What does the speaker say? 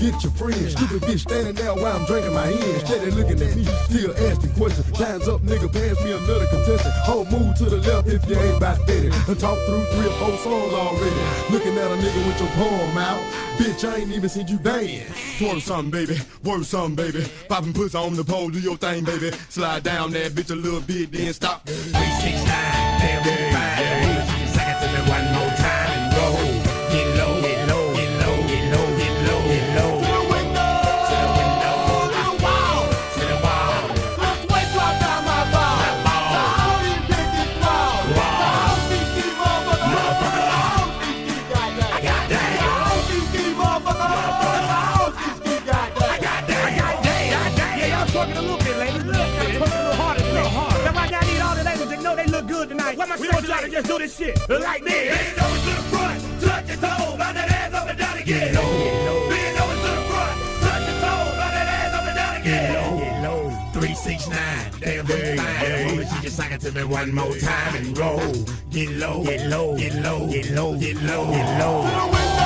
get your friends. Stupid bitch standing there while I'm drinking my hand. Steady looking at me, still asking questions. Time's up, nigga, pass me another contestant. Whole move to the left if you ain't about steady. And talk through 3 or 4 songs already. Looking at a nigga with your palm out. Bitch, I ain't even seen you dance. Twerk something, baby. Work something, baby. Poppin' pussy on the pole, do your thing, baby. Slide down that bitch a little bit, then stop. 3, 6, 9, damn, fine. Second to me one more time and roll. Get low, get low, get low, get low, get low, get low. To the window, to the window, to the wall, to the wall. Let's wait till I got my ball. My ball. The whole these bitches wall. The whole BC motherfucker. The whole BC goddamn. I got that. The whole BC motherfucker. The whole BC goddamn. I got that. I got that. Yeah, y'all twerking a little bit, ladies. Look, y'all twerking a little harder, a little harder. That's why I need all the ladies that know they look good tonight. We want y'all to just do this shit like this. Bend over to the front, touch your toes, bout that ass up and down again. Bend over to the front, touch your toes, bout that ass up and down again. Get low, 3, 6, 9, damn, fine. Move it, she just suck it to me one more time and roll. Get low, get low, get low, get low, get low, get low. To the window.